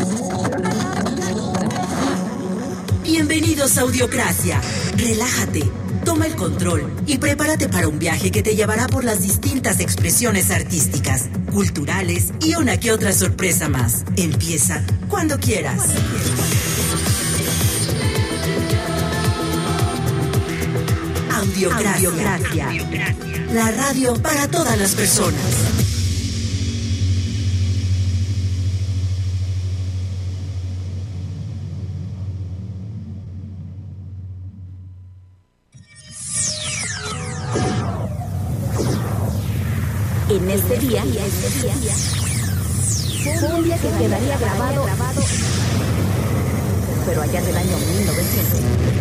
Bienvenidos a Audiocracia. Relájate, toma el control y prepárate para un viaje que te llevará por las distintas expresiones artísticas, culturales y una que otra sorpresa más. Empieza cuando quieras. Audiocracia. La radio para todas las personas. En este día, fue un día que quedaría grabado, pero allá del año 1900.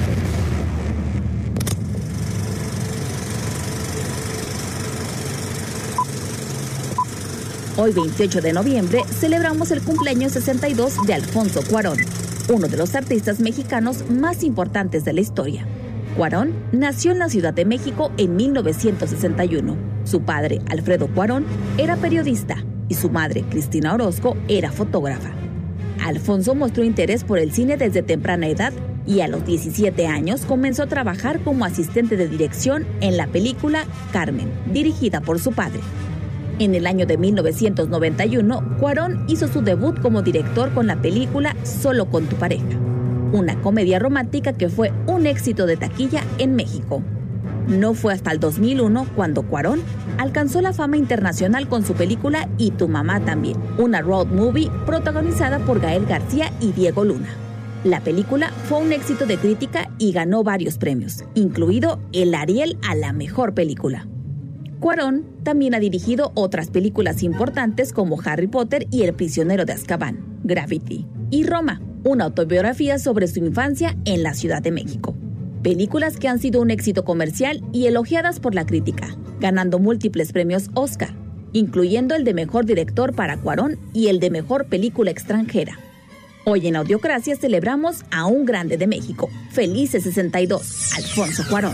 Hoy, 28 de noviembre, celebramos el cumpleaños 62 de Alfonso Cuarón, uno de los artistas mexicanos más importantes de la historia. Cuarón nació en la Ciudad de México en 1961. Su padre, Alfredo Cuarón, era periodista y su madre, Cristina Orozco, era fotógrafa. Alfonso mostró interés por el cine desde temprana edad y a los 17 años comenzó a trabajar como asistente de dirección en la película Carmen, dirigida por su padre. En el año de 1991, Cuarón hizo su debut como director con la película Solo con tu pareja, una comedia romántica que fue un éxito de taquilla en México. No fue hasta el 2001 cuando Cuarón alcanzó la fama internacional con su película Y tu mamá también, una road movie protagonizada por Gael García y Diego Luna. La película fue un éxito de crítica y ganó varios premios, incluido el Ariel a la mejor película. Cuarón también ha dirigido otras películas importantes como Harry Potter y El prisionero de Azkaban, Gravity y Roma, una autobiografía sobre su infancia en la Ciudad de México. Películas que han sido un éxito comercial y elogiadas por la crítica, ganando múltiples premios Oscar, incluyendo el de Mejor Director para Cuarón y el de Mejor Película Extranjera. Hoy en Audiocracia celebramos a un grande de México. Felices 62, Alfonso Cuarón.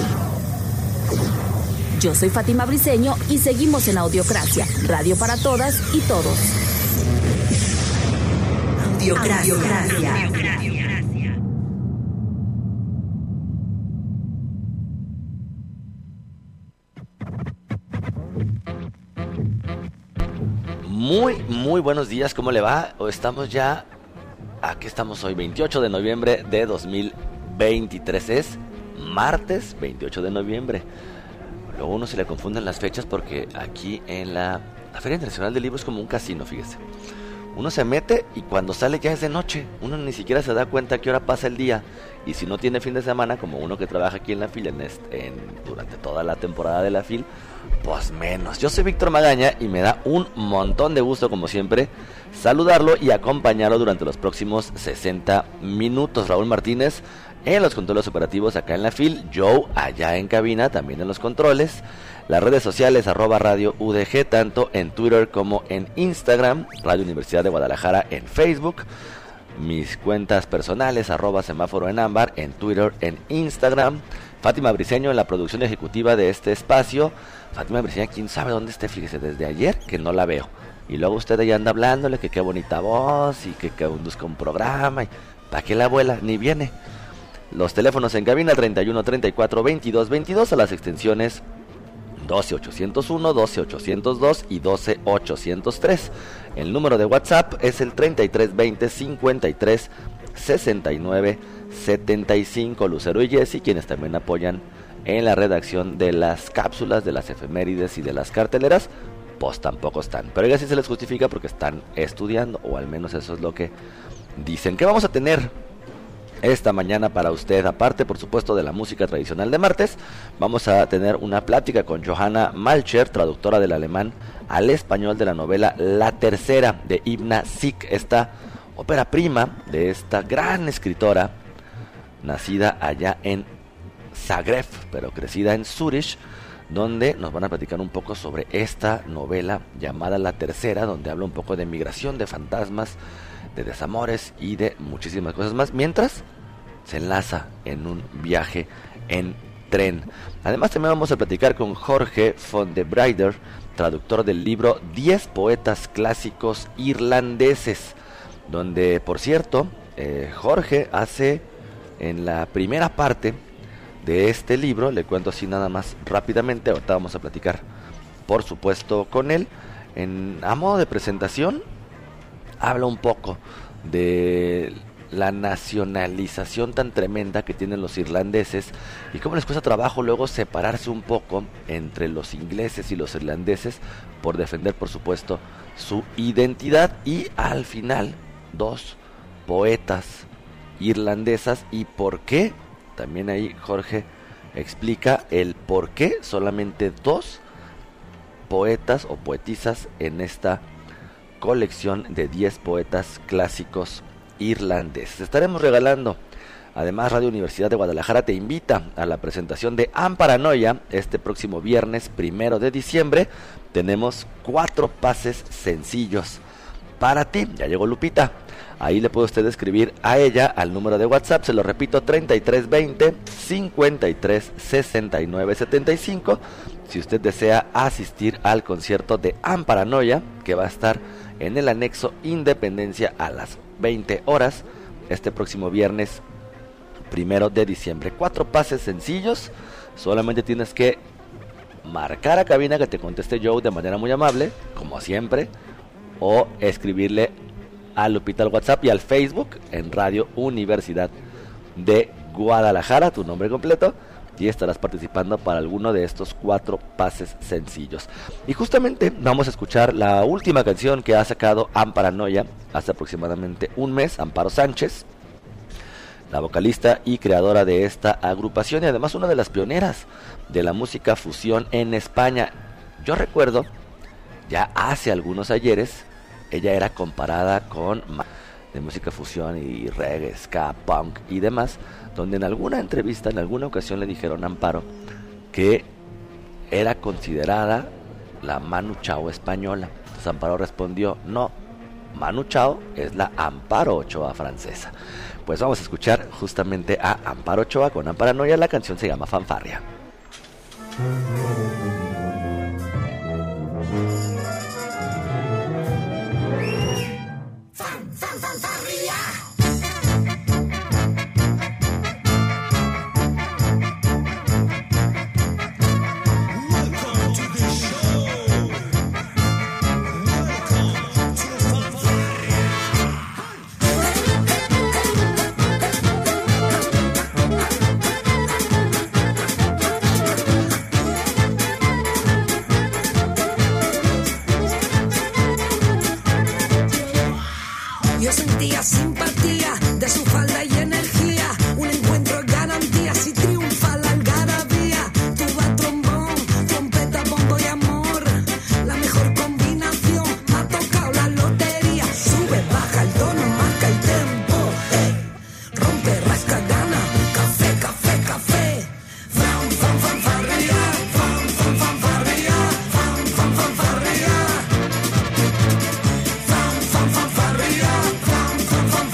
Yo soy Fátima Briceño y seguimos en Audiocracia, radio para todas y todos. Audiocracia. Muy buenos días, ¿cómo le va? Aquí estamos hoy, 28 de noviembre de 2023, es martes 28 de noviembre. Luego uno se le confunden las fechas porque aquí en la Feria Internacional del Libro es como un casino, fíjese. Uno se mete y cuando sale ya es de noche, uno ni siquiera se da cuenta a qué hora pasa el día. Y si no tiene fin de semana, como uno que trabaja aquí en la FIL durante toda la temporada de la FIL, pues menos. Yo soy Víctor Magaña y me da un montón de gusto, como siempre, saludarlo y acompañarlo durante los próximos 60 minutos. Raúl Martínez en los controles operativos acá en la FIL, Joe allá en cabina, también en los controles. Las redes sociales, @Radio UDG, tanto en Twitter como en Instagram, Radio Universidad de Guadalajara en Facebook. Mis cuentas personales, @semáforo en ámbar, en Twitter, en Instagram. Fátima Briceño en la producción ejecutiva de este espacio. Fátima Briceño, quién sabe dónde esté, fíjese, desde ayer que no la veo. Y luego usted ya anda hablándole que qué bonita voz y que conduzca un programa. Y ¿para qué la abuela? Ni viene. Los teléfonos en cabina 31 34 22 22 a las extensiones 12801, 12802 y 12803. El número de WhatsApp es el 3320 53 69 75. Lucero y Jessy, quienes también apoyan en la redacción de las cápsulas, de las efemérides y de las carteleras, pues tampoco están. Pero ya sí se les justifica porque están estudiando, o al menos eso es lo que dicen. ¿Qué vamos a tener esta mañana para usted? Aparte, por supuesto, de la música tradicional de martes, vamos a tener una plática con Johanna Malcher, traductora del alemán al español de la novela La Tercera de Ibna Sik, esta ópera prima de esta gran escritora, nacida allá en Zagreb, pero crecida en Zúrich, donde nos van a platicar un poco sobre esta novela llamada La Tercera, donde habla un poco de migración, de fantasmas, de desamores y de muchísimas cosas más, mientras se enlaza en un viaje en tren. Además también vamos a platicar con Jorge von de Breider, traductor del libro 10 poetas clásicos irlandeses, donde, por cierto, Jorge hace en la primera parte de este libro, le cuento así nada más rápidamente, ahorita vamos a platicar, por supuesto, con él, a modo de presentación, habla un poco de la nacionalización tan tremenda que tienen los irlandeses y cómo les cuesta trabajo luego separarse un poco entre los ingleses y los irlandeses por defender, por supuesto, su identidad. Y al final, 2 poetas irlandesas. ¿Y por qué? También ahí Jorge explica el por qué solamente 2 poetas o poetisas en esta colección de 10 poetas clásicos irlandeses. Estaremos regalando, además, Radio Universidad de Guadalajara te invita a la presentación de Amparanoia este próximo viernes 1 de diciembre. Tenemos 4 pases sencillos para ti. Ya llegó Lupita. Ahí le puede usted escribir a ella al número de WhatsApp, se lo repito, 3320 53 69 75. Si usted desea asistir al concierto de Amparanoia, que va a estar en el anexo Independencia a las 20 horas, este próximo viernes 1 de diciembre. 4 pases sencillos, solamente tienes que marcar a cabina que te conteste Joe de manera muy amable, como siempre, o escribirle a Lupita al WhatsApp y al Facebook en Radio Universidad de Guadalajara, tu nombre completo, y estarás participando para alguno de estos 4 pases sencillos. Y justamente vamos a escuchar la última canción que ha sacado Amparanoia hace aproximadamente un mes, Amparo Sánchez, la vocalista y creadora de esta agrupación y además una de las pioneras de la música fusión en España. Yo recuerdo, ya hace algunos ayeres, ella era comparada con de música fusión y reggae, ska, punk y demás, donde en alguna entrevista, en alguna ocasión le dijeron a Amparo que era considerada la Manu Chao española. Entonces Amparo respondió, no, Manu Chao es la Amparo Ochoa francesa. Pues vamos a escuchar justamente a Amparo Ochoa con Amparanoia. La canción se llama Fanfarria. Simpatía de su falda y energía, un encuentro de garantías y triunfa la algarabía. Tuba, trombón, trompeta, bombo y amor, la mejor combinación, ha tocado la lotería. Sube, baja el tono, marca el tempo, rompe, rasca, gana, café, café, café. Fan, fan, fanfarria, fan, fan, fanfarria, fan, fan, fanfarria, fan, fan, fanfarria, fan, fan, fanfarria.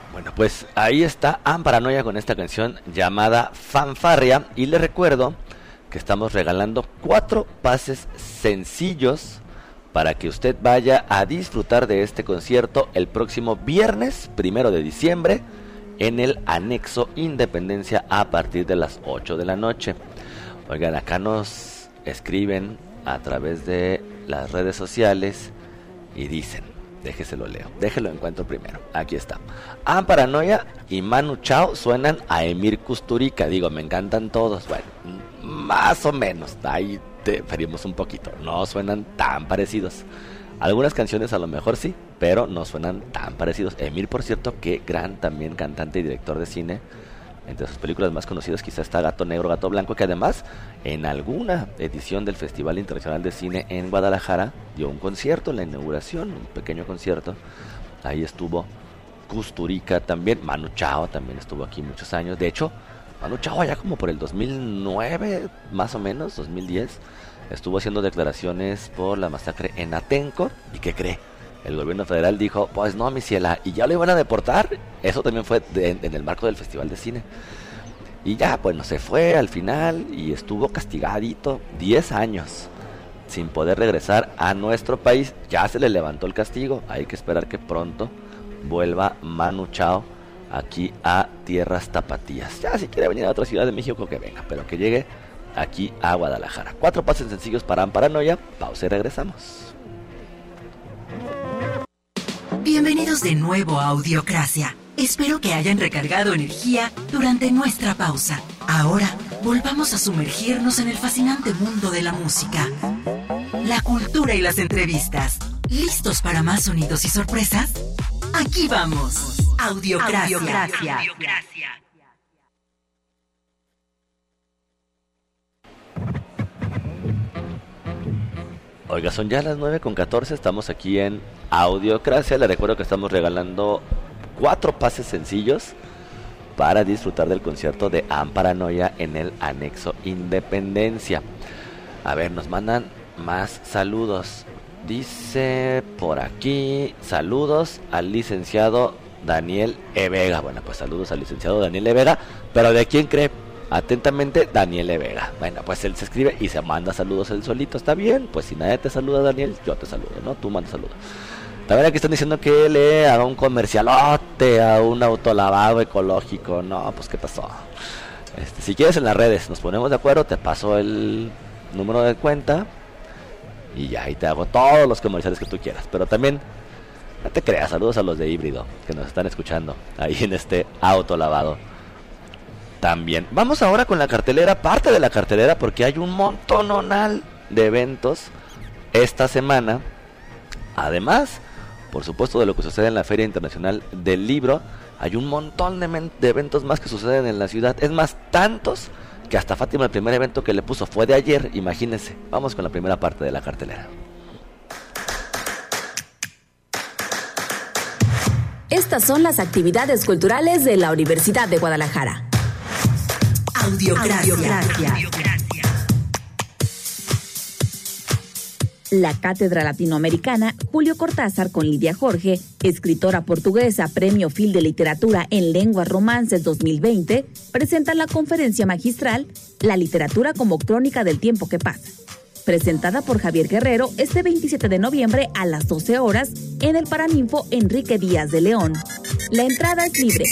Bueno, pues ahí está Amparanoia con esta canción llamada Fanfarria. Y les recuerdo que estamos regalando 4 pases sencillos para que usted vaya a disfrutar de este concierto el próximo viernes 1 de diciembre en el Anexo Independencia a partir de las 8 de la noche. Oigan, acá nos escriben a través de las redes sociales y dicen, déjelo encuentro primero, aquí está: Amparanoia y Manu Chao suenan a Emir Kusturica. Digo, me encantan todos, bueno, más o menos, ahí diferimos un poquito, no suenan tan parecidos. Algunas canciones a lo mejor sí, pero no suenan tan parecidos. Emir, por cierto, qué gran también cantante y director de cine. Entre sus películas más conocidas quizá está Gato Negro, Gato Blanco, que además en alguna edición del Festival Internacional de Cine en Guadalajara dio un concierto en la inauguración, un pequeño concierto. Ahí estuvo Kusturica también. Manu Chao también estuvo aquí muchos años. De hecho, Manu Chao allá como por el 2009, más o menos, 2010, estuvo haciendo declaraciones por la masacre en Atenco. ¿Y qué cree? El gobierno federal dijo, pues no, mi ciela, y ya lo iban a deportar. Eso también fue en el marco del Festival de Cine. Y ya, bueno, se fue al final y estuvo castigadito 10 años sin poder regresar a nuestro país. Ya se le levantó el castigo. Hay que esperar que pronto vuelva Manu Chao aquí a tierras tapatías. Ya si quiere venir a otra ciudad de México, que venga, pero que llegue aquí a Guadalajara. 4 pases sencillos para Amparanoia. Pausa y regresamos. Bienvenidos de nuevo a Audiocracia. Espero que hayan recargado energía durante nuestra pausa. Ahora, volvamos a sumergirnos en el fascinante mundo de la música, la cultura y las entrevistas. ¿Listos para más sonidos y sorpresas? Aquí vamos. Audiocracia. Oiga, son ya las 9:14, estamos aquí en Audiocracia. Les recuerdo que estamos regalando 4 pases sencillos para disfrutar del concierto de Amparanoia en el Anexo Independencia. A ver, nos mandan más saludos. Dice por aquí, saludos al licenciado Daniel E. Vega. Bueno, pues saludos al licenciado Daniel E. Vega, pero ¿de quién cree? Atentamente, Daniel E. Vega. Bueno, pues él se escribe y se manda saludos él solito. Está bien, pues si nadie te saluda, Daniel, yo te saludo, ¿no? Tú mandas saludos. También aquí están diciendo que le haga un comercialote a un autolavado ecológico. No, pues ¿qué pasó? Si quieres en las redes, nos ponemos de acuerdo, te paso el número de cuenta y ya ahí te hago todos los comerciales que tú quieras. Pero también, no te creas, saludos a los de Híbrido que nos están escuchando ahí en este autolavado. También vamos ahora con la cartelera, parte de la cartelera, porque hay un montononal de eventos esta semana. Además, por supuesto, de lo que sucede en la Feria Internacional del Libro, hay un montón de eventos más que suceden en la ciudad. Es más, tantos que hasta Fátima el primer evento que le puso fue de ayer, imagínense. Vamos con la primera parte de la cartelera. Estas son las actividades culturales de la Universidad de Guadalajara. Audiocracia. La Cátedra Latinoamericana Julio Cortázar con Lidia Jorge, escritora portuguesa, Premio Fil de Literatura en Lenguas Romances 2020, presenta la conferencia magistral La literatura como crónica del tiempo que pasa, presentada por Javier Guerrero este 27 de noviembre a las 12 horas en el Paraninfo Enrique Díaz de León. La entrada es libre.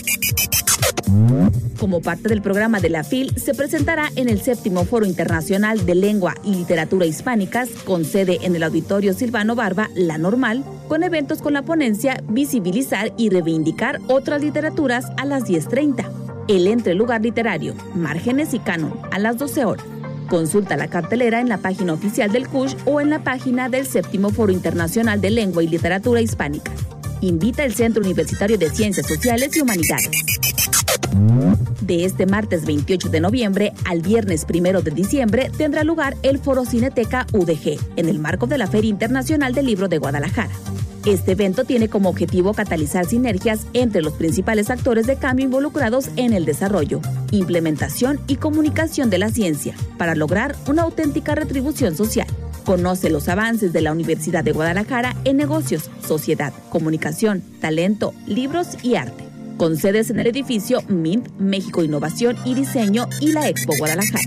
Como parte del programa de la FIL, se presentará en el 7º Foro Internacional de Lengua y Literatura Hispánicas, con sede en el Auditorio Silvano Barba, La Normal, con eventos con la ponencia Visibilizar y Reivindicar otras literaturas a las 10:30. El entrelugar literario, Márgenes y Canon, a las 12 horas. Consulta la cartelera en la página oficial del CUSH o en la página del 7º Foro Internacional de Lengua y Literatura Hispánicas. Invita el Centro Universitario de Ciencias Sociales y Humanidades. De este martes 28 de noviembre al viernes 1 de diciembre tendrá lugar el Foro Cineteca UDG, en el marco de la Feria Internacional del Libro de Guadalajara. Este evento tiene como objetivo catalizar sinergias entre los principales actores de cambio involucrados en el desarrollo, implementación y comunicación de la ciencia, para lograr una auténtica retribución social. Conoce los avances de la Universidad de Guadalajara en negocios, sociedad, comunicación, talento, libros y arte. con sedes en el edificio MINT, México Innovación y Diseño y la Expo Guadalajara.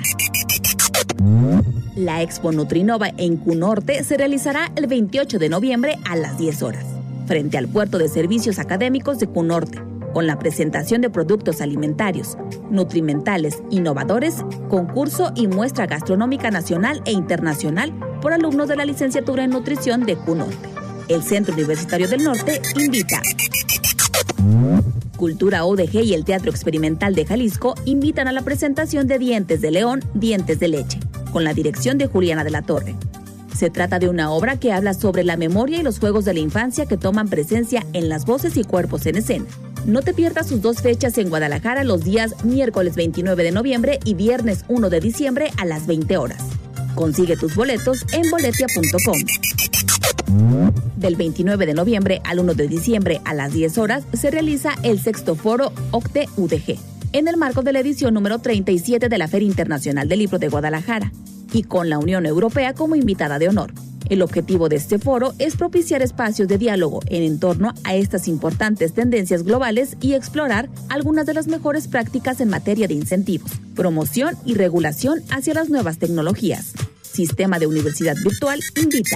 La Expo Nutrinova en Cunorte se realizará el 28 de noviembre a las 10 horas, frente al Puerto de Servicios Académicos de Cunorte, con la presentación de productos alimentarios, nutrimentales, innovadores, concurso y muestra gastronómica nacional e internacional por alumnos de la licenciatura en nutrición de Cunorte. El Centro Universitario del Norte invita. Cultura UDG y el Teatro Experimental de Jalisco invitan a la presentación de Dientes de León, Dientes de Leche, con la dirección de Juliana de la Torre. Se trata de una obra que habla sobre la memoria y los juegos de la infancia que toman presencia en las voces y cuerpos en escena. No te pierdas sus 2 fechas en Guadalajara los días miércoles 29 de noviembre y viernes 1 de diciembre a las 20 horas. Consigue tus boletos en boletia.com. Del 29 de noviembre al 1 de diciembre a las 10 horas se realiza el 6º Foro OCTE UDG, en el marco de la edición número 37 de la Feria Internacional del Libro de Guadalajara, y con la Unión Europea como invitada de honor. El objetivo de este foro es propiciar espacios de diálogo en torno a estas importantes tendencias globales y explorar algunas de las mejores prácticas en materia de incentivos, promoción y regulación hacia las nuevas tecnologías. Sistema de Universidad Virtual invita.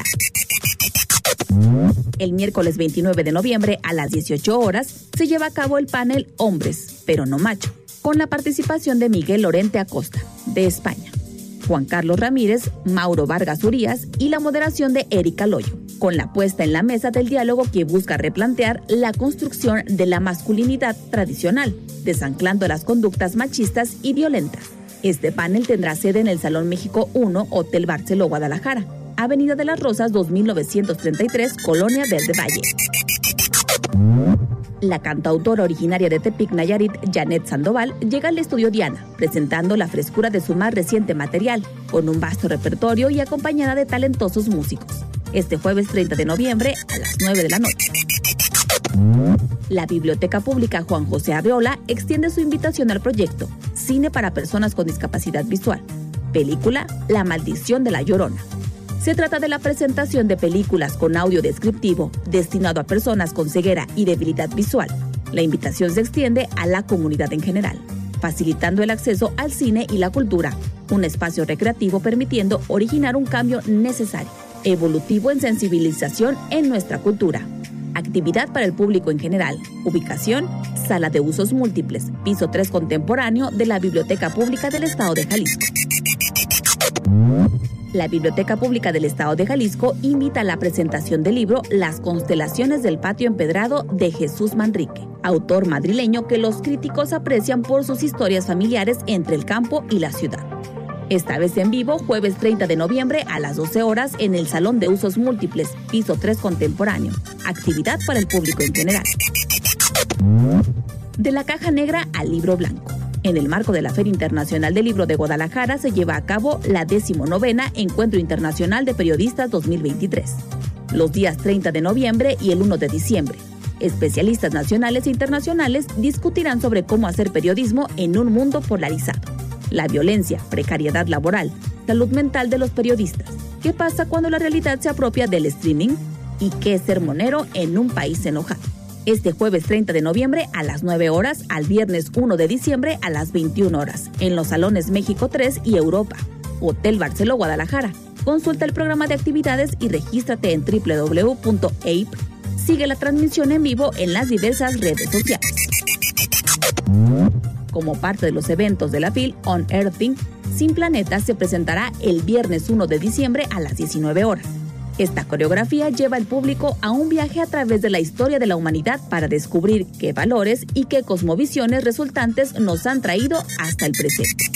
El miércoles 29 de noviembre a las 18 horas se lleva a cabo el panel Hombres, pero no macho, con la participación de Miguel Lorente Acosta, de España, Juan Carlos Ramírez, Mauro Vargas Urías y la moderación de Erika Loyo, con la puesta en la mesa del diálogo que busca replantear la construcción de la masculinidad tradicional, desanclando las conductas machistas y violentas. Este panel tendrá sede en el Salón México 1, Hotel Barceló, Guadalajara, Avenida de las Rosas 2933, Colonia del Valle. La cantautora originaria de Tepic, Nayarit, Janet Sandoval, llega al estudio Diana, presentando la frescura de su más reciente material, con un vasto repertorio y acompañada de talentosos músicos. Este jueves 30 de noviembre a las 9 de la noche. La Biblioteca Pública Juan José Arriola extiende su invitación al proyecto Cine para Personas con Discapacidad Visual. Película La Maldición de la Llorona. Se trata de la presentación de películas con audio descriptivo destinado a personas con ceguera y debilidad visual. La invitación se extiende a la comunidad en general, facilitando el acceso al cine y la cultura, un espacio recreativo permitiendo originar un cambio necesario, evolutivo en sensibilización en nuestra cultura. Actividad para el público en general. Ubicación: Sala de Usos Múltiples, piso 3 contemporáneo de la Biblioteca Pública del Estado de Jalisco. La Biblioteca Pública del Estado de Jalisco invita a la presentación del libro Las constelaciones del patio empedrado de Jesús Manrique, autor madrileño que los críticos aprecian por sus historias familiares entre el campo y la ciudad. Esta vez en vivo, jueves 30 de noviembre a las 12 horas en el Salón de Usos Múltiples, piso 3 contemporáneo. Actividad para el público en general. De la caja negra al libro blanco. En el marco de la Feria Internacional del Libro de Guadalajara se lleva a cabo la 19ª Encuentro Internacional de Periodistas 2023. Los días 30 de noviembre y el 1 de diciembre. Especialistas nacionales e internacionales discutirán sobre cómo hacer periodismo en un mundo polarizado. La violencia, precariedad laboral, salud mental de los periodistas. ¿Qué pasa cuando la realidad se apropia del streaming? ¿Y qué es ser monero en un país enojado? Este jueves 30 de noviembre a las 9 horas al viernes 1 de diciembre a las 21 horas en los Salones México 3 y Europa, Hotel Barceló, Guadalajara. Consulta el programa de actividades y regístrate en www.ape. Sigue la transmisión en vivo en las diversas redes sociales. Como parte de los eventos de la FIL On Earthing, Sin Planeta se presentará el viernes 1 de diciembre a las 19 horas. Esta coreografía lleva al público a un viaje a través de la historia de la humanidad para descubrir qué valores y qué cosmovisiones resultantes nos han traído hasta el presente.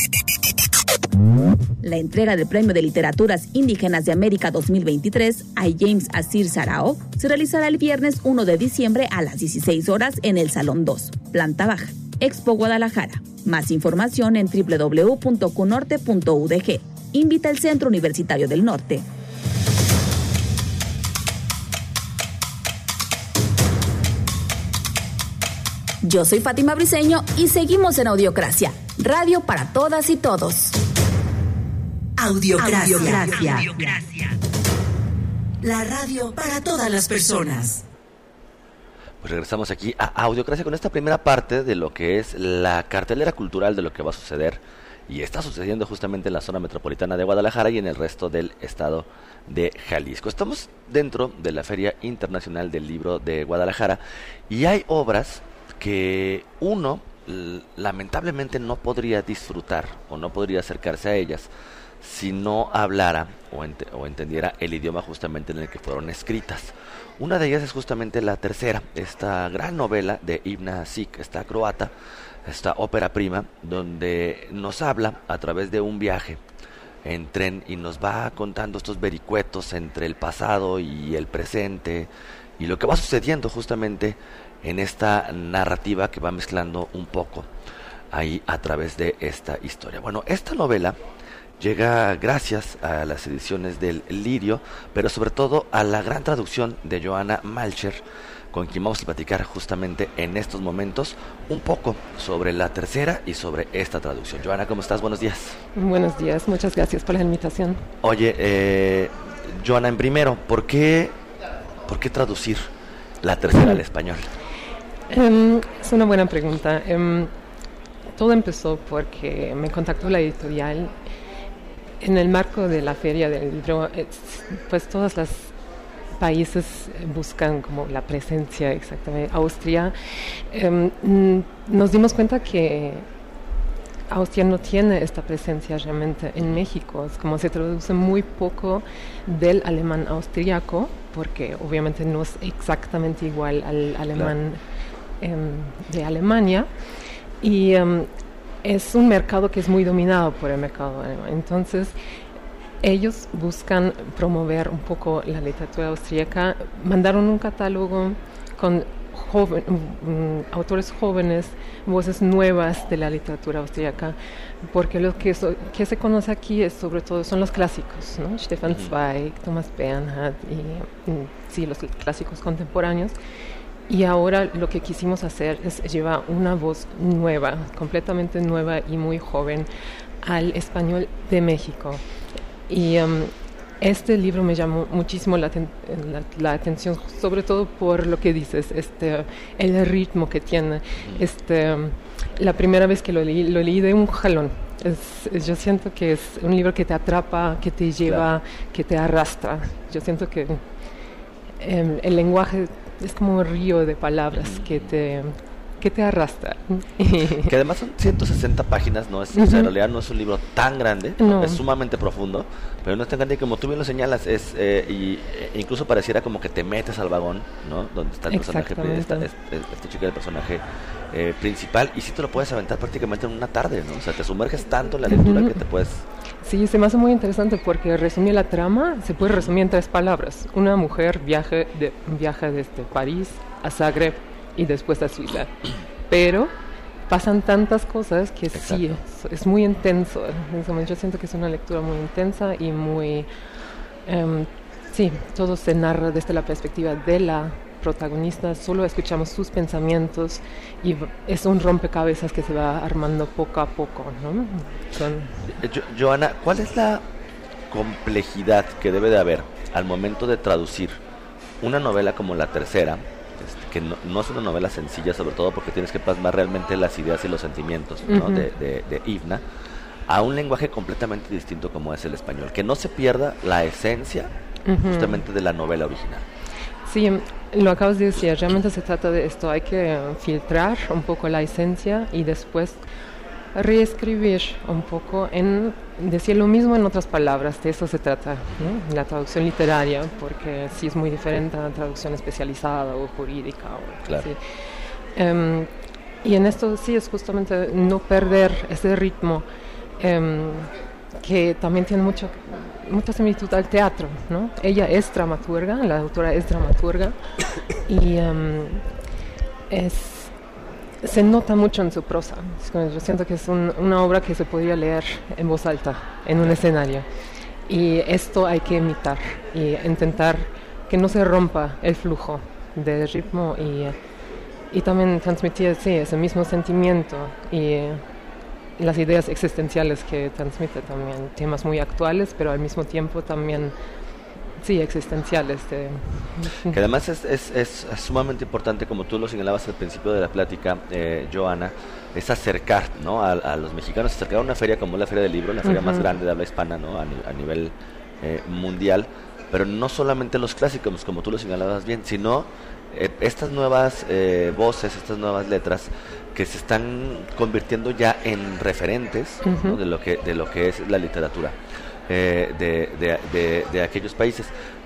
La entrega del Premio de Literaturas Indígenas de América 2023 a James Asir Sarao se realizará el viernes 1 de diciembre a las 16 horas en el Salón 2, planta baja, Expo Guadalajara. Más información en www.cunorte.udg. Invita el Centro Universitario del Norte. Yo soy Fátima Briceño y seguimos en Audiocracia, radio para todas y todos. Audiocracia. La radio para todas las personas. Pues regresamos aquí a Audiocracia con esta primera parte de lo que es la cartelera cultural de lo que va a suceder y está sucediendo justamente en la zona metropolitana de Guadalajara y en el resto del estado de Jalisco. Estamos dentro de la Feria Internacional del Libro de Guadalajara y hay obras que uno lamentablemente no podría disfrutar o no podría acercarse a ellas si no hablara o entendiera el idioma justamente en el que fueron escritas. Una de ellas es justamente la tercera, esta gran novela de Ivna Sik, esta croata, esta ópera prima, donde nos habla a través de un viaje en tren y nos va contando estos vericuetos entre el pasado y el presente y lo que va sucediendo justamente en esta narrativa que va mezclando un poco ahí a través de esta historia. Bueno, esta novela llega gracias a las ediciones del Lirio, pero sobre todo a la gran traducción de Joana Malcher, con quien vamos a platicar justamente en estos momentos un poco sobre la tercera y sobre esta traducción. Joana, ¿cómo estás? Buenos días. Buenos días, muchas gracias por la invitación. Oye, Joana, en primero, ¿por qué traducir la tercera al español? Es una buena pregunta. Todo empezó porque me contactó la editorial en el marco de la Feria del Libro. Pues todos los países buscan como la presencia, exactamente. Austria, nos dimos cuenta que Austria no tiene esta presencia realmente en México. Es como se traduce muy poco del alemán austriaco, porque obviamente no es exactamente igual al alemán de Alemania. Y es un mercado que es muy dominado por el mercado alemán. Entonces, ellos buscan promover un poco la literatura austríaca. Mandaron un catálogo con autores jóvenes, voces nuevas de la literatura austríaca, porque lo que se conoce aquí es sobre todo son los clásicos, ¿no? Stefan Zweig, Thomas Bernhard y sí, los clásicos contemporáneos. Y ahora lo que quisimos hacer es llevar una voz nueva, completamente nueva y muy joven al español de México. Y este libro me llamó muchísimo la atención, sobre todo por lo que dices, el ritmo que tiene. La primera vez que lo leí de un jalón. Yo siento que es un libro que te atrapa, que te lleva, que te arrastra. Yo siento que el lenguaje es como un río de palabras que te arrastra. Que además son 160 páginas, ¿no? O sea, en realidad no es un libro tan grande, no. Es sumamente profundo, pero no es tan grande y como tú bien lo señalas, incluso pareciera como que te metes al vagón, ¿no? Donde está el personaje, este chico del personaje principal, y sí te lo puedes aventar prácticamente en una tarde, ¿no? O sea, te sumerges tanto en la lectura que te puedes... Sí, se me hace muy interesante porque resumir la trama se puede resumir en 3 palabras. Una mujer viaja desde París a Zagreb y después a Suiza. Pero pasan tantas cosas que exacto. Sí, es muy intenso. Yo siento que es una lectura muy intensa y muy... sí, todo se narra desde la perspectiva de la protagonista, solo escuchamos sus pensamientos y es un rompecabezas que se va armando poco a poco, ¿no? Joana, ¿cuál es la complejidad que debe de haber al momento de traducir una novela como la tercera, que no es una novela sencilla, sobre todo porque tienes que plasmar realmente las ideas y los sentimientos, ¿no? de Ivna, a un lenguaje completamente distinto como es el español, que no se pierda la esencia justamente de la novela original? Sí, lo acabas de decir, realmente se trata de esto, hay que filtrar un poco la esencia y después reescribir un poco, decir lo mismo en otras palabras, de eso se trata, ¿no? La traducción literaria, porque sí es muy diferente a la traducción especializada o jurídica. Claro. Sí. Y en esto sí es justamente no perder ese ritmo, que también tiene mucha similitud al teatro, ¿no? Ella es dramaturga, la autora es dramaturga y se nota mucho en su prosa. Yo siento que es una obra que se podría leer en voz alta, en un escenario. Y esto hay que imitar y intentar que no se rompa el flujo del ritmo y también transmitir ese mismo sentimiento y las ideas existenciales que transmite también, temas muy actuales, pero al mismo tiempo también sí, existenciales. Que además es sumamente importante, como tú lo señalabas al principio de la plática, Joana, es acercar, ¿no?, a los mexicanos, acercar a una feria como la Feria del Libro, la feria más grande de habla hispana, ¿no?, a nivel mundial, pero no solamente los clásicos, como tú lo señalabas bien, sino estas nuevas voces, estas nuevas letras que se están convirtiendo ya en referentes, ¿no?, de lo que es la literatura de aquellos países.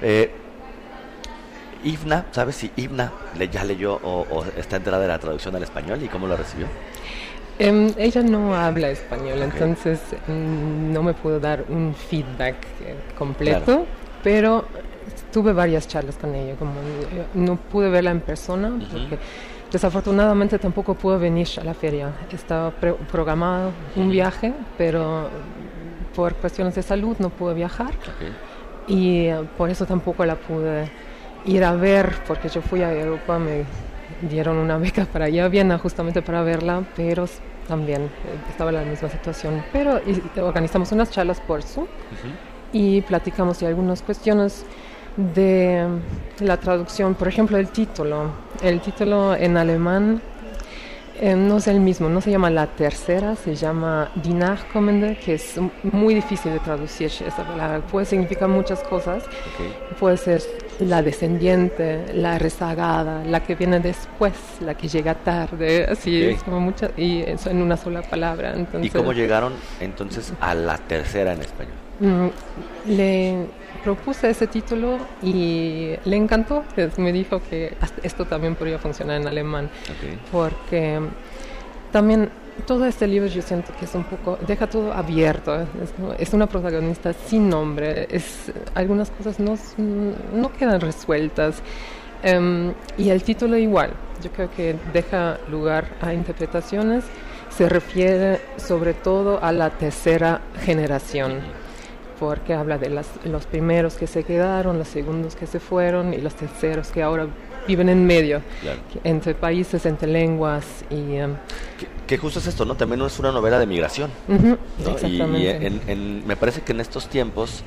Ivna, ¿sabes si Ivna ya leyó o está enterada de la traducción al español y cómo lo recibió? Ella no habla español, entonces no me puedo dar un feedback completo, claro, pero tuve varias charlas con ella. Como no pude verla en persona porque desafortunadamente tampoco pudo venir a la feria. Estaba programado un viaje, pero por cuestiones de salud no pude viajar, y por eso tampoco la pude ir a ver, porque yo fui a Europa, me dieron una beca para ir a Viena justamente para verla, pero también estaba en la misma situación. Pero organizamos unas charlas por Zoom y platicamos de algunas cuestiones de la traducción. Por ejemplo, el título en alemán no es el mismo, no se llama La Tercera, se llama Die Nachkommende, que es muy difícil de traducir esta palabra. Puede significar muchas cosas, puede ser la descendiente, la rezagada, la que viene después, la que llega tarde, así es como muchas, y eso en una sola palabra. Entonces, ¿y cómo llegaron entonces a La Tercera en español? Le propuse ese título y le encantó. Me dijo que esto también podría funcionar en alemán, porque también todo este libro yo siento que es un poco, deja todo abierto, es una protagonista sin nombre, algunas cosas no quedan resueltas, y el título igual, yo creo que deja lugar a interpretaciones. Se refiere sobre todo a la tercera generación, porque habla de los primeros que se quedaron, los segundos que se fueron y los terceros que ahora viven en medio, claro, entre países, entre lenguas. Y que justo es esto, ¿no? También es una novela de migración, ¿no? Exactamente. Y me parece que en estos tiempos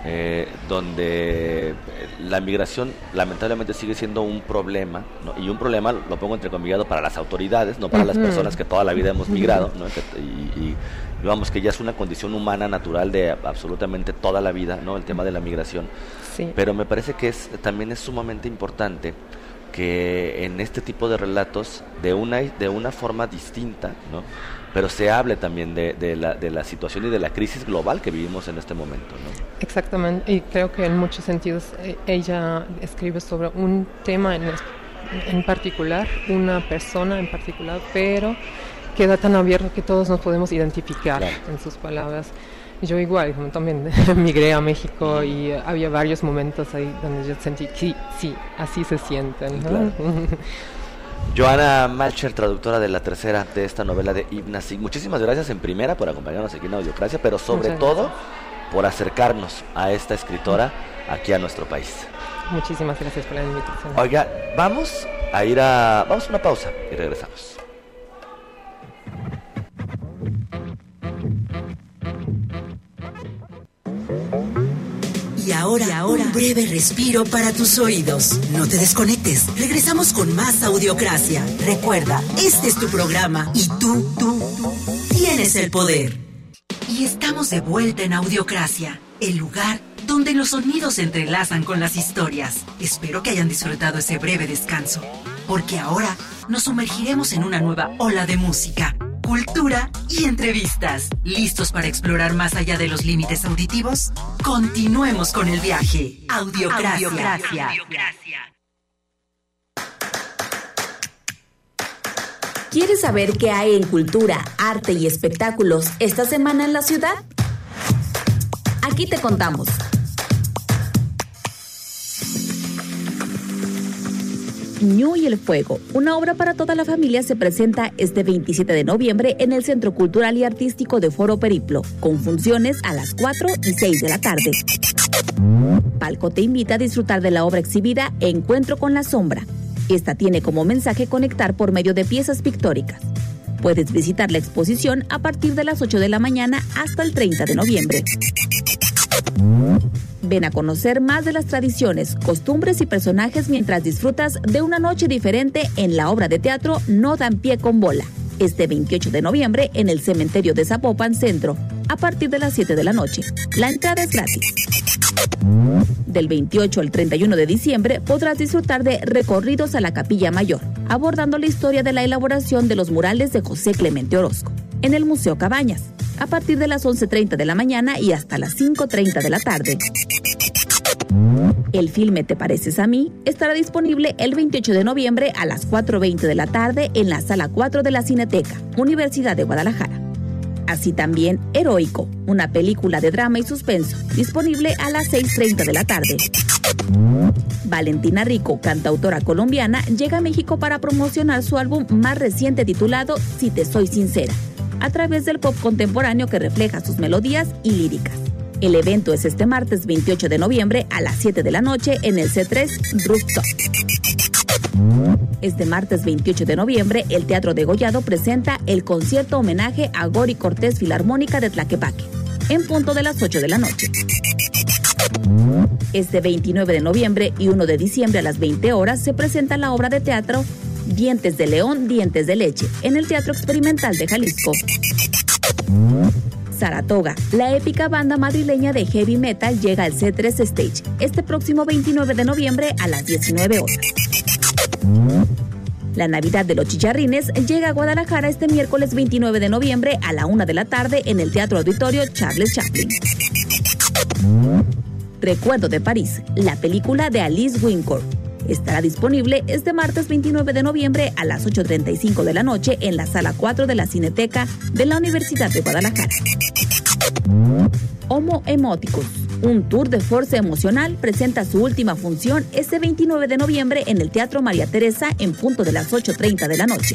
donde la migración lamentablemente sigue siendo un problema, ¿no? Y un problema lo pongo entrecomillado para las autoridades, no para las personas que toda la vida hemos migrado, ¿no? Y digamos que ya es una condición humana natural de absolutamente toda la vida, ¿no?, el tema de la migración. Sí. Pero me parece que también es sumamente importante que en este tipo de relatos de una forma distinta, ¿no?, pero se hable también de la situación y de la crisis global que vivimos en este momento, ¿no? Exactamente, y creo que en muchos sentidos ella escribe sobre un tema en particular, una persona en particular, pero queda tan abierto que todos nos podemos identificar, claro, en sus palabras. Yo igual, como también migré a México y había varios momentos ahí donde yo sentí que sí, así se sienten, ¿no? Claro. Joana Malcher, traductora de La Tercera, de esta novela de Ivna Sig. Muchísimas gracias en primera por acompañarnos aquí en Audiocracia, pero sobre todo por acercarnos a esta escritora aquí a nuestro país. Muchísimas gracias por la invitación. Oiga, vamos a una pausa y regresamos. Y ahora, un breve respiro para tus oídos. No te desconectes. Regresamos con más Audiocracia. Recuerda, este es tu programa y tú tienes el poder. Y estamos de vuelta en Audiocracia, el lugar donde los sonidos se entrelazan con las historias. Espero que hayan disfrutado ese breve descanso, porque ahora nos sumergiremos en una nueva ola de música, cultura y entrevistas. ¿Listos para explorar más allá de los límites auditivos? Continuemos con el viaje. Audiocracia. ¿Quieres saber qué hay en cultura, arte y espectáculos esta semana en la ciudad? Aquí te contamos. Ñu y el Fuego, una obra para toda la familia, se presenta este 27 de noviembre en el Centro Cultural y Artístico de Foro Periplo, con funciones a las 4 y 6 de la tarde. Palco te invita a disfrutar de la obra exhibida Encuentro con la Sombra. Esta tiene como mensaje conectar por medio de piezas pictóricas. Puedes visitar la exposición a partir de las 8 de la mañana hasta el 30 de noviembre. Ven a conocer más de las tradiciones, costumbres y personajes mientras disfrutas de una noche diferente en la obra de teatro No dan pie con bola. Este 28 de noviembre en el cementerio de Zapopan Centro, a partir de las 7 de la noche. La entrada es gratis. Del 28 al 31 de diciembre podrás disfrutar de recorridos a la Capilla Mayor, abordando la historia de la elaboración de los murales de José Clemente Orozco, en el Museo Cabañas, a partir de las 11:30 de la mañana y hasta las 5:30 de la tarde. El filme Te pareces a mí estará disponible el 28 de noviembre a las 4:20 de la tarde en la Sala 4 de la Cineteca, Universidad de Guadalajara. Así también Heroico, una película de drama y suspenso, disponible a las 6:30 de la tarde. Valentina Rico, cantautora colombiana, llega a México para promocionar su álbum más reciente titulado Si te soy sincera, a través del pop contemporáneo que refleja sus melodías y líricas. El evento es este martes 28 de noviembre a las 7 de la noche en el C3 Rooftop. Este martes 28 de noviembre, el Teatro Degollado presenta el concierto homenaje a Gori Cortés Filarmónica de Tlaquepaque, en punto de las 8 de la noche. Este 29 de noviembre y 1 de diciembre a las 20 horas se presenta la obra de teatro Dientes de León, Dientes de Leche, en el Teatro Experimental de Jalisco. Saratoga, la épica banda madrileña de heavy metal, llega al C3 Stage este próximo 29 de noviembre a las 19 horas. La Navidad de los Chicharrines llega a Guadalajara este miércoles 29 de noviembre a la 1 de la tarde en el Teatro Auditorio Charles Chaplin. Recuerdo de París, la película de Alice Wincourt, estará disponible este martes 29 de noviembre a las 8:35 de la noche en la Sala 4 de la Cineteca de la Universidad de Guadalajara. Homo Emoticus, un tour de fuerza emocional, presenta su última función este 29 de noviembre en el Teatro María Teresa en punto de las 8:30 de la noche.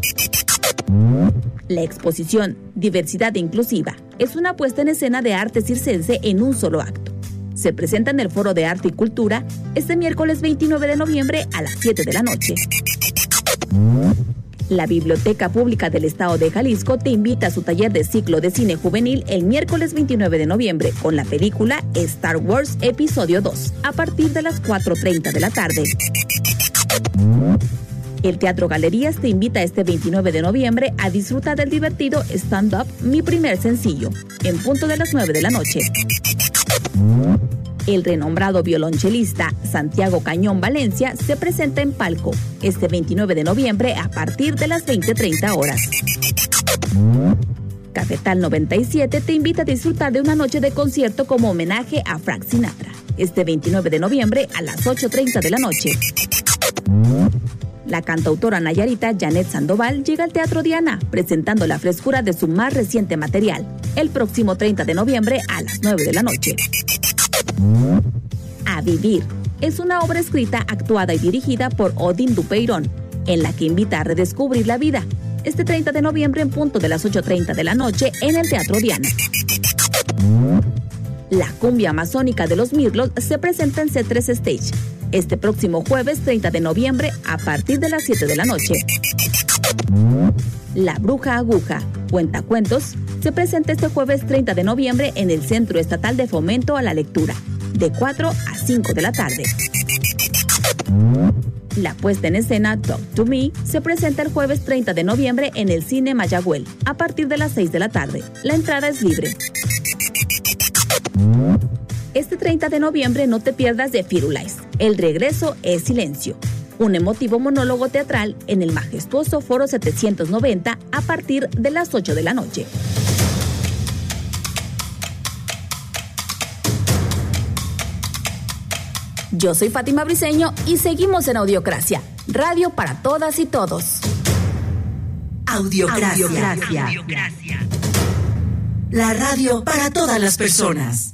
La exposición Diversidad Inclusiva es una puesta en escena de arte circense en un solo acto. Se presenta en el Foro de Arte y Cultura este miércoles 29 de noviembre a las 7 de la noche. La Biblioteca Pública del Estado de Jalisco te invita a su taller de ciclo de cine juvenil el miércoles 29 de noviembre con la película Star Wars Episodio 2 a partir de las 4:30 de la tarde. El Teatro Galerías te invita este 29 de noviembre a disfrutar del divertido Stand Up, mi primer sencillo, en punto de las 9 de la noche. El renombrado violonchelista Santiago Cañón Valencia se presenta en Palco este 29 de noviembre a partir de las 20:30 horas. Cafetal 97 te invita a disfrutar de una noche de concierto como homenaje a Frank Sinatra este 29 de noviembre a las 8:30 de la noche. La cantautora nayarita Janet Sandoval llega al Teatro Diana presentando la frescura de su más reciente material el próximo 30 de noviembre a las 9 de la noche. A Vivir es una obra escrita, actuada y dirigida por Odín Dupeirón, en la que invita a redescubrir la vida, este 30 de noviembre en punto de las 8:30 de la noche en el Teatro Diana. La cumbia amazónica de los Mirlos se presenta en C3 Stage este próximo jueves 30 de noviembre a partir de las 7 de la noche. La Bruja Aguja, cuentacuentos, se presenta este jueves 30 de noviembre en el Centro Estatal de Fomento a la Lectura, de 4 a 5 de la tarde. La puesta en escena Talk to Me se presenta el jueves 30 de noviembre en el Cine Mayagüel, a partir de las 6 de la tarde. La entrada es libre. Este 30 de noviembre no te pierdas de Firulais. El regreso es silencio. Un emotivo monólogo teatral en el majestuoso Foro 790 a partir de las 8 de la noche. Yo soy Fátima Briceño y seguimos en Audiocracia, radio para todas y todos. Audiocracia. La radio para todas las personas.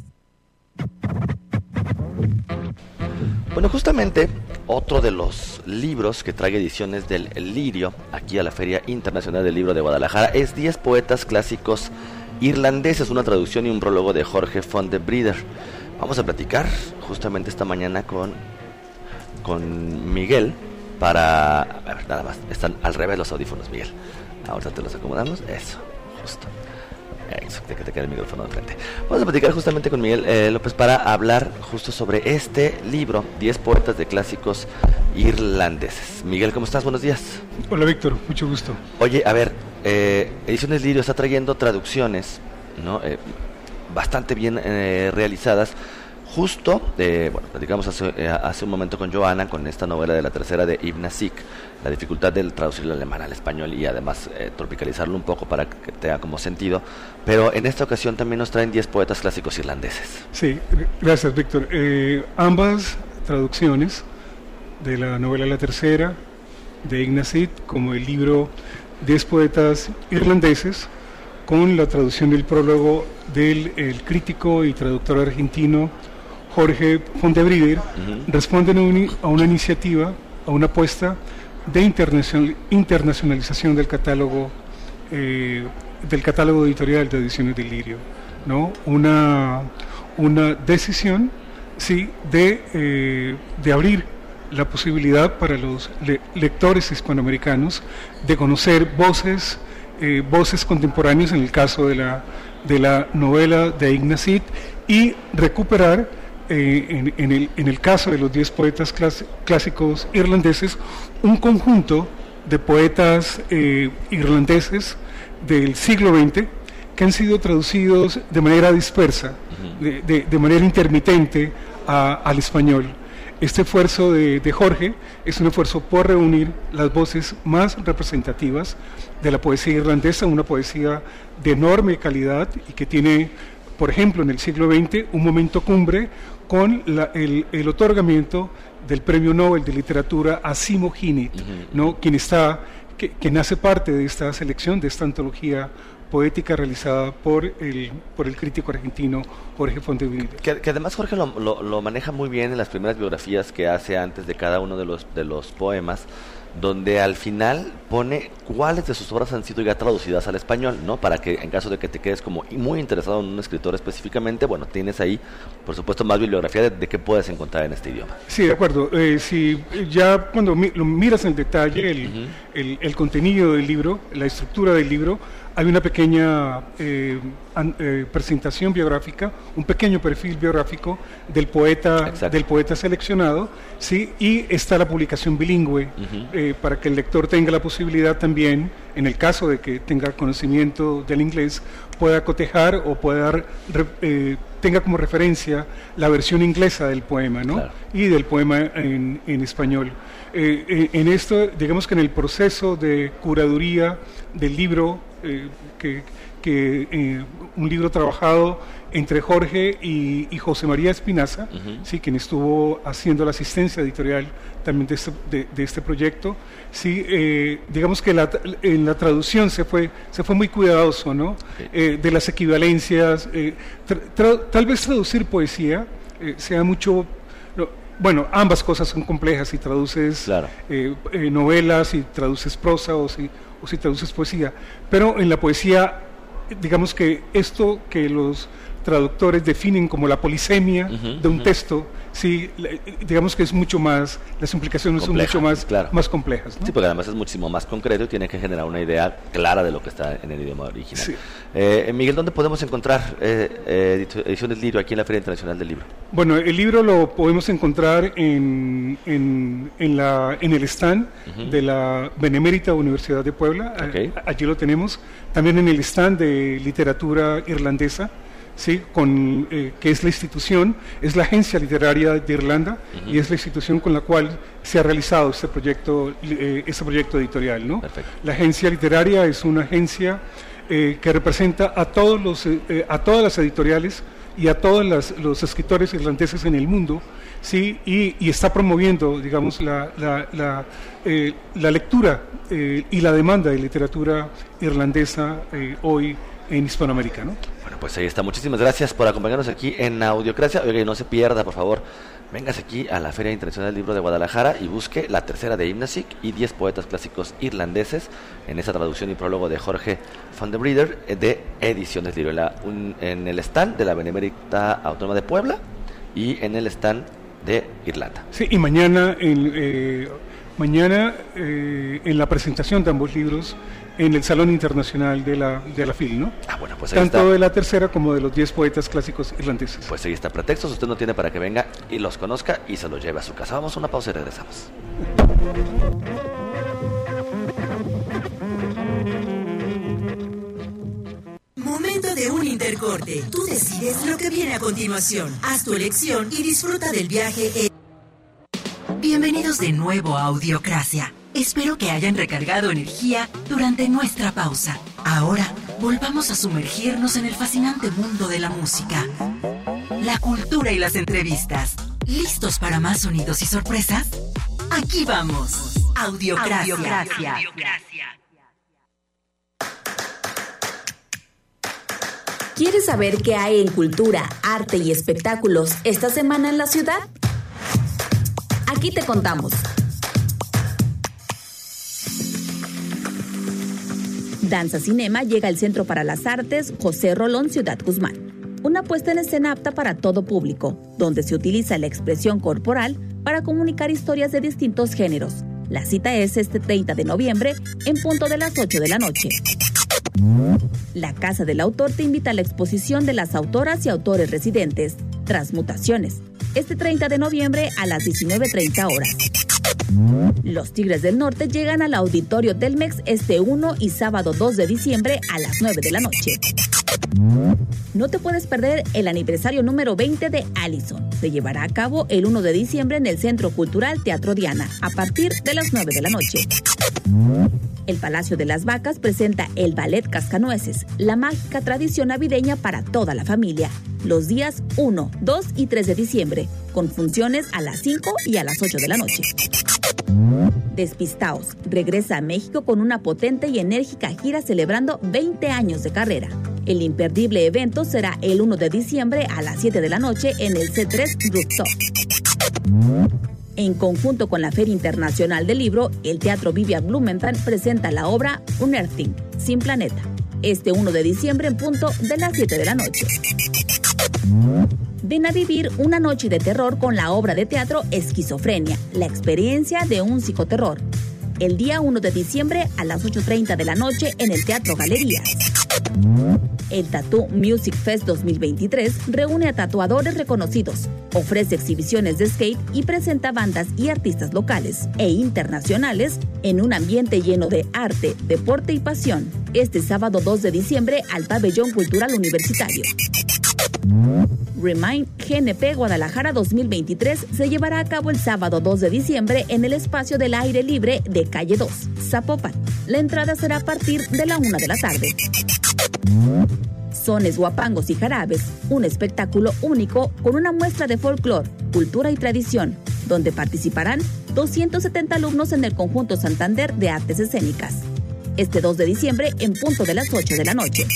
Bueno, justamente otro de los libros que trae ediciones del Lirio aquí a la Feria Internacional del Libro de Guadalajara es 10 poetas clásicos irlandeses, una traducción y un prólogo de Jorge von de Brieder. Vamos a platicar justamente esta mañana con Miguel para... A ver, nada más, están al revés los audífonos, Miguel. Ahorita te los acomodamos, eso. Justo. Que te quede el micrófono de frente. Vamos a platicar justamente con Miguel López para hablar justo sobre este libro, 10 poetas de clásicos irlandeses. Miguel, ¿cómo estás? Buenos días. Hola, Víctor, mucho gusto. Oye, a ver, Ediciones Lirio está trayendo traducciones, ¿no? Bastante bien realizadas. Justo, bueno, platicamos hace un momento con Joana, con esta novela de la tercera de Ibn Sik, la dificultad de traducir el alemán al español y además tropicalizarlo un poco para que tenga como sentido, pero en esta ocasión también nos traen 10 poetas clásicos irlandeses. Sí, gracias, Víctor. Ambas traducciones de la novela La Tercera de Ibn Sik, como el libro 10 poetas irlandeses, con la traducción del prólogo del crítico y traductor argentino Jorge Fondebrider, responden a una iniciativa, a una apuesta de internacionalización del catálogo editorial de Ediciones del Lirio, ¿no? Una decisión, sí, de abrir la posibilidad para los lectores hispanoamericanos de conocer voces contemporáneas, en el caso de la novela de Ibn Sik, y recuperar en el caso de los 10 poetas clásicos irlandeses, un conjunto de poetas irlandeses del siglo XX que han sido traducidos de manera dispersa, de manera intermitente al español. Este esfuerzo de Jorge es un esfuerzo por reunir las voces más representativas de la poesía irlandesa, una poesía de enorme calidad y que tiene, por ejemplo, en el siglo XX, un momento cumbre con el otorgamiento del Premio Nobel de Literatura a Simo Hynit, ¿no? quien hace parte de esta selección, de esta antología poética realizada por el crítico argentino Jorge Fondebrider. Que además Jorge lo maneja muy bien en las primeras biografías que hace antes de cada uno de los poemas, donde al final pone cuáles de sus obras han sido ya traducidas al español, ¿no? Para que en caso de que te quedes como muy interesado en un escritor específicamente, bueno, tienes ahí, por supuesto, más bibliografía de qué puedes encontrar en este idioma. Sí, de acuerdo. Si ya cuando lo miras en detalle, el contenido del libro, la estructura del libro, hay una pequeña presentación biográfica, un pequeño perfil biográfico del poeta seleccionado, ¿sí? Y está la publicación bilingüe, para que el lector tenga la posibilidad también, en el caso de que tenga conocimiento del inglés, pueda cotejar o tenga como referencia la versión inglesa del poema, ¿no? Claro. Y del poema en español. En esto, digamos que en el proceso de curaduría del libro, un libro trabajado entre Jorge y José María Espinaza, sí, quien estuvo haciendo la asistencia editorial también de este proyecto, sí, digamos que en la traducción se fue muy cuidadoso, ¿no? De las equivalencias, tal vez traducir poesía sea mucho. Bueno, ambas cosas son complejas, si traduces novelas, si traduces prosa o si traduces poesía, pero en la poesía, digamos que esto que los traductores definen como la polisemia de un texto, sí, digamos que es mucho más, las implicaciones son mucho más, más complejas, ¿no? Sí, porque además es muchísimo más concreto y tiene que generar una idea clara de lo que está en el idioma original. Sí. Miguel, ¿dónde podemos encontrar Ediciones Lirio aquí en la Feria Internacional del Libro? Bueno, el libro lo podemos encontrar en el stand de la Benemérita Universidad de Puebla, allí lo tenemos, también en el stand de literatura irlandesa, sí, que es la institución, es la agencia literaria de Irlanda, y es la institución con la cual se ha realizado este proyecto editorial, ¿no? Perfecto. La agencia literaria es una agencia que representa a todas las editoriales y a todos los escritores irlandeses en el mundo, sí, y está promoviendo, digamos, la lectura y la demanda de literatura irlandesa hoy en Hispanoamérica, ¿no? Bueno, pues ahí está. Muchísimas gracias por acompañarnos aquí en Audiocracia. Oiga, y no se pierda, por favor, véngase aquí a la Feria Internacional del Libro de Guadalajara y busque La Tercera de Ibn Sik y 10 poetas clásicos irlandeses en esa traducción y prólogo de Jorge Fondebrider de Ediciones Lirio, en el stand de la Benemérita Autónoma de Puebla y en el stand de Irlanda. Sí, y mañana en la presentación de ambos libros en el Salón Internacional de la FIL, ¿no? Bueno, pues ahí tanto está. De la tercera como de los 10 poetas clásicos irlandeses. Pues ahí está, pretextos usted no tiene para que venga y los conozca y se los lleve a su casa. Vamos a una pausa y regresamos. Momento de un intercorte. Tú decides lo que viene a continuación. Haz tu elección y disfruta del viaje. Bienvenidos de nuevo a Audiocracia. Espero que hayan recargado energía durante nuestra pausa. Ahora, volvamos a sumergirnos en el fascinante mundo de la música, la cultura y las entrevistas. ¿Listos para más sonidos y sorpresas? Aquí vamos. Audiocracia. ¿Quieres saber qué hay en cultura, arte y espectáculos esta semana en la ciudad? Aquí te contamos. Danza Cinema llega al Centro para las Artes José Rolón, Ciudad Guzmán. Una puesta en escena apta para todo público, donde se utiliza la expresión corporal para comunicar historias de distintos géneros. La cita es este 30 de noviembre en punto de las 8 de la noche. La Casa del Autor te invita a la exposición de las autoras y autores residentes, Transmutaciones, este 30 de noviembre a las 19:30 horas. Los Tigres del Norte llegan al Auditorio Telmex este 1 y sábado 2 de diciembre a las 9 de la noche. No te puedes perder el aniversario número 20 de Allison. Se llevará a cabo el 1 de diciembre en el Centro Cultural Teatro Diana, a partir de las 9 de la noche. El Palacio de las Vacas presenta el Ballet Cascanueces, la mágica tradición navideña para toda la familia, los días 1, 2 y 3 de diciembre, con funciones a las 5 y a las 8 de la noche. Despistaos regresa a México con una potente y enérgica gira celebrando 20 años de carrera. El imperdible evento será el 1 de diciembre a las 7 de la noche en el C3 Rooftop. En conjunto con la Feria Internacional del Libro, el Teatro Vivian Blumenthal presenta la obra Unearthing, Sin Planeta, este 1 de diciembre en punto de las 7 de la noche. Ven a vivir una noche de terror con la obra de teatro Esquizofrenia, la experiencia de un psicoterror. El día 1 de diciembre a las 8:30 de la noche en el Teatro Galerías. El Tattoo Music Fest 2023 reúne a tatuadores reconocidos, ofrece exhibiciones de skate y presenta bandas y artistas locales e internacionales en un ambiente lleno de arte, deporte y pasión. Este sábado 2 de diciembre al Pabellón Cultural Universitario. Remind GNP Guadalajara 2023 se llevará a cabo el sábado 2 de diciembre en el espacio del aire libre de Calle 2, Zapopan. La entrada será a partir de la 1 de la tarde. Sones, guapangos y jarabes, un espectáculo único con una muestra de folclore, cultura y tradición, donde participarán 270 alumnos en el Conjunto Santander de Artes Escénicas. Este 2 de diciembre en punto de las 8 de la noche.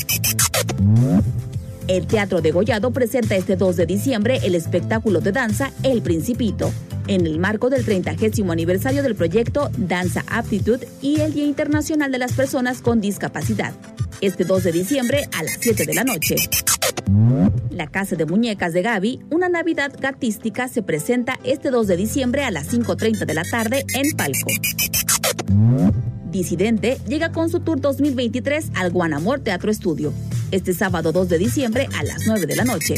El Teatro Degollado presenta este 2 de diciembre el espectáculo de danza El Principito, en el marco del 30º aniversario del proyecto Danza Aptitude y el Día Internacional de las Personas con Discapacidad. Este 2 de diciembre a las 7 de la noche. La Casa de Muñecas de Gaby, una Navidad gatística, se presenta este 2 de diciembre a las 5:30 de la tarde en Palco. Disidente llega con su tour 2023 al Guanamor Teatro Estudio, este sábado 2 de diciembre a las 9 de la noche.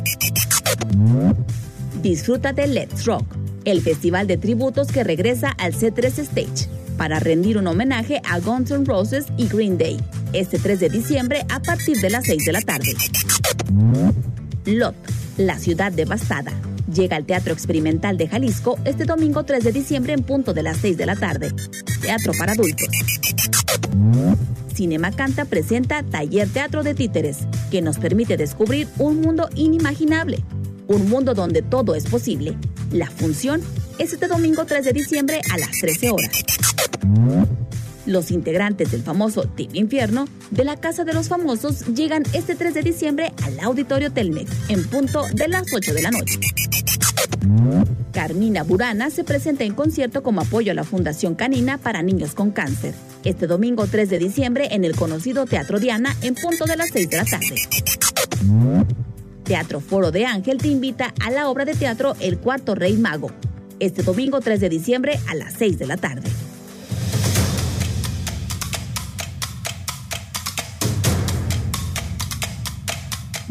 Disfruta de Let's Rock, el festival de tributos que regresa al C3 Stage, para rendir un homenaje a Guns N' Roses y Green Day, este 3 de diciembre a partir de las 6 de la tarde. Lot, la ciudad devastada, llega al Teatro Experimental de Jalisco este domingo 3 de diciembre en punto de las 6 de la tarde. Teatro para adultos. Cinema Canta presenta Taller Teatro de Títeres, que nos permite descubrir un mundo inimaginable, un mundo donde todo es posible. La función es este domingo 3 de diciembre a las 13 horas. Los integrantes del famoso Team Infierno de la Casa de los Famosos llegan este 3 de diciembre al Auditorio Telmex en punto de las 8 de la noche. Carmina Burana se presenta en concierto como apoyo a la Fundación Canina para Niños con Cáncer, este domingo 3 de diciembre en el conocido Teatro Diana en punto de las 6 de la tarde. Teatro Foro de Ángel te invita a la obra de teatro El Cuarto Rey Mago, este domingo 3 de diciembre a las 6 de la tarde.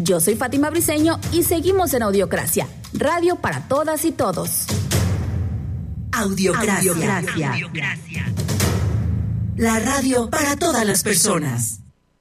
Yo soy Fátima Briceño y seguimos en Audiocracia, radio para todas y todos. Audiocracia. La radio para todas las personas.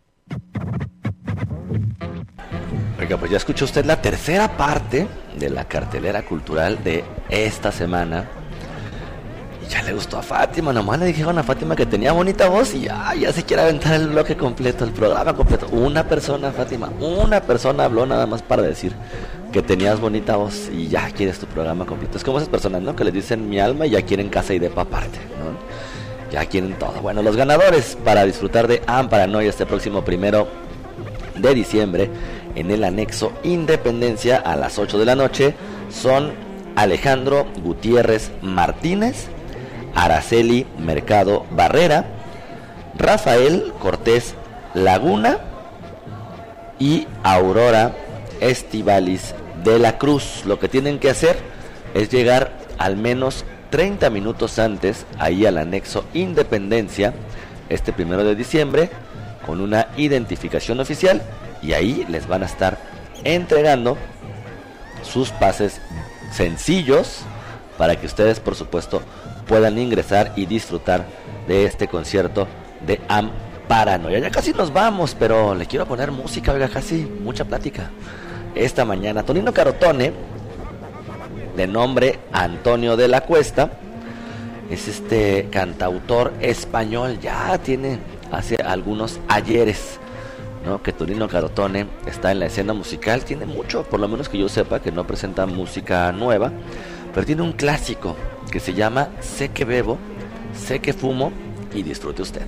Oiga, pues ya escuchó usted la tercera parte de la cartelera cultural de esta semana. Y ya le gustó a Fátima, nomás le dijeron a Fátima que tenía bonita voz y ya se quiere aventar el bloque completo, el programa completo. Una persona, Fátima, una persona habló nada más para decir que tenías bonita voz y ya quieres tu programa completo. Es como esas personas, ¿no? Que les dicen mi alma y ya quieren casa y depa aparte, ¿no? Ya quieren todo. Bueno, los ganadores para disfrutar de Amparanoia este próximo 1 de diciembre en el anexo Independencia a las 8 de la noche son Alejandro Gutiérrez Martínez, Araceli Mercado Barrera, Rafael Cortés Laguna y Aurora Estivalis de la Cruz. Lo que tienen que hacer es llegar al menos 30 minutos antes ahí al anexo Independencia este 1 de diciembre con una identificación oficial y ahí les van a estar entregando sus pases sencillos para que ustedes, por supuesto, puedan ingresar y disfrutar de este concierto de Amparanoia. Ya casi nos vamos, pero le quiero poner música, oiga, casi mucha plática. Esta mañana Tonino Carotone, de nombre Antonio de la Cuesta, es este cantautor español, ya tiene hace algunos ayeres, ¿no? Que Tonino Carotone está en la escena musical, tiene mucho, por lo menos que yo sepa, que no presenta música nueva, pero tiene un clásico que se llama Sé que bebo, sé que fumo y disfrute usted.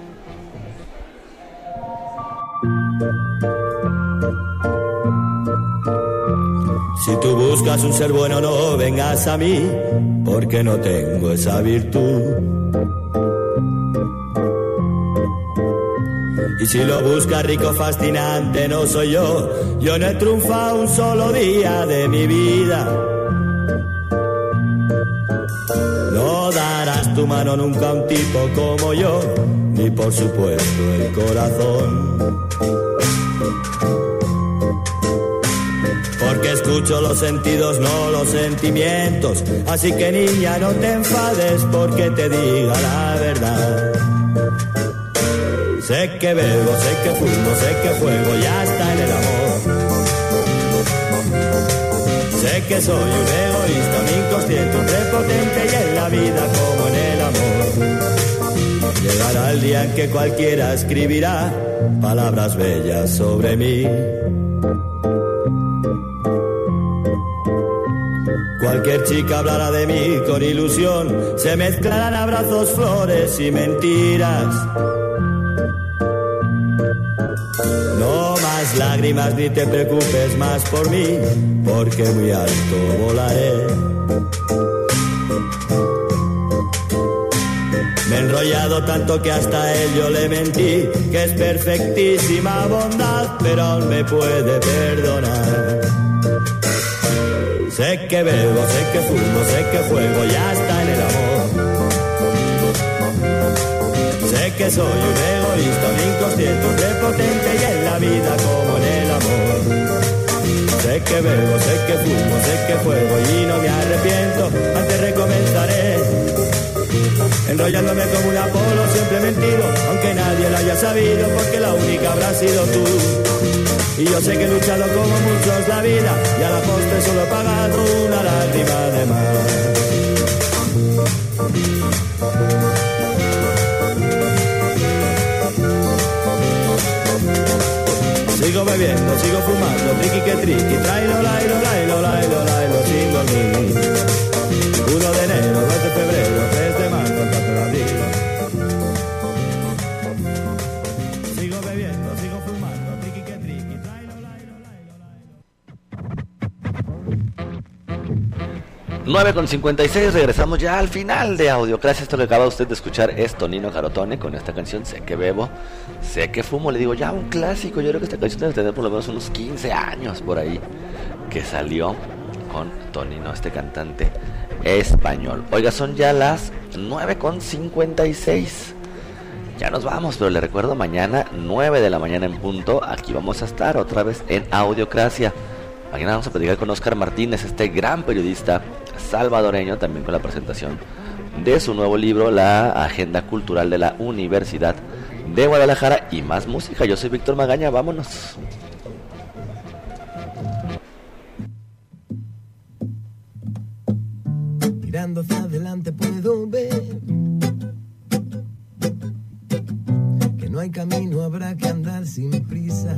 Si tú buscas un ser bueno, no vengas a mí, porque no tengo esa virtud. Y si lo buscas rico, fascinante, no soy yo. Yo no he triunfado un solo día de mi vida. No darás tu mano nunca a un tipo como yo, ni por supuesto el corazón. Porque escucho los sentidos, no los sentimientos. Así que niña, no te enfades porque te diga la verdad. Sé que bebo, sé que fumo, sé que juego y hasta en el amor. Sé que soy un egoísta, un inconsciente, un prepotente y en la vida como en el amor. Llegará el día en que cualquiera escribirá palabras bellas sobre mí. Cualquier chica hablará de mí con ilusión, se mezclarán abrazos, flores y mentiras. No más lágrimas ni te preocupes más por mí, porque muy alto volaré. Me he enrollado tanto que hasta a él yo le mentí, que es perfectísima bondad, pero aún me puede perdonar. Sé que bebo, sé que fumo, sé que juego y hasta en el amor. Sé que soy un egoísta, un inconsciente, un prepotente y en la vida como en el amor. Sé que bebo, sé que fumo, sé que juego y no me arrepiento, antes recomenzaré. Enrollándome como un Apolo, siempre mentido, aunque nadie lo haya sabido, porque la única habrá sido tú. Y yo sé que he luchado como muchos la vida, y a la postre solo he pagado una lágrima de más. Sigo bebiendo, sigo fumando, triqui que triqui, trailo, lailo, lailo, lailo, lailo, sin dormir. 1 de enero, 2 de febrero, 3 de marzo, 4 de abril. Sigo bebiendo, sigo fumando, triqui que triqui, trailo, lailo, lailo, lailo. 9:56, regresamos ya al final de Audiocracia. Esto que acaba usted de escuchar es Tonino Carotone con esta canción Sé que bebo, sé que fumo. Le digo, ya un clásico. Yo creo que esta canción debe tener por lo menos unos 15 años por ahí que salió con Tonino, este cantante español. Oiga, son ya las 9:56. Ya nos vamos, pero le recuerdo, mañana 9 de la mañana en punto, aquí vamos a estar otra vez en Audiocracia. Mañana vamos a platicar con Óscar Martínez, este gran periodista salvadoreño, también con la presentación de su nuevo libro, La Agenda Cultural de la Universidad de Guadalajara, y más música. Yo soy Víctor Magaña, vámonos. Mirando hacia adelante puedo ver que no hay camino, habrá que andar sin prisa,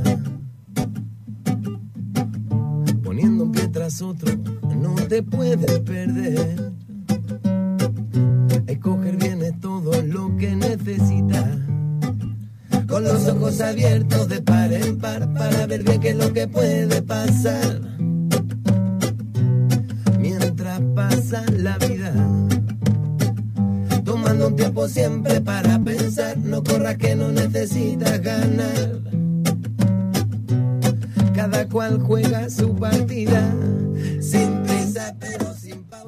poniendo un pie tras otro, no te puedes perder. Escoger bien es todo lo que necesitas, con los ojos abiertos de par en par, para ver bien qué es lo que puede pasar. Mientras pasa la vida, tomando un tiempo siempre para pensar, no corras que no necesitas ganar. Cada cual juega su partida, sin prisa pero sin pausa.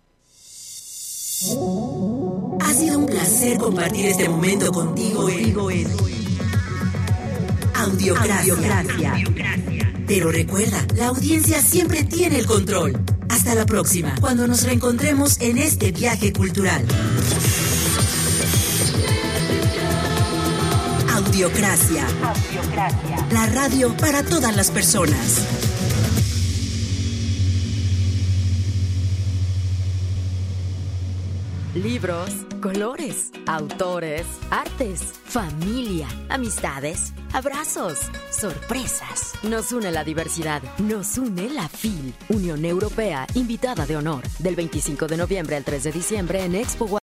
Ha sido un placer compartir este momento contigo en Audiocracia. Pero recuerda, la audiencia siempre tiene el control. Hasta la próxima, cuando nos reencontremos en este viaje cultural. Audiocracia. La radio para todas las personas. Libros, colores, autores, artes, familia, amistades, abrazos, sorpresas. Nos une la diversidad, nos une la FIL, Unión Europea, invitada de honor, del 25 de noviembre al 3 de diciembre en Expo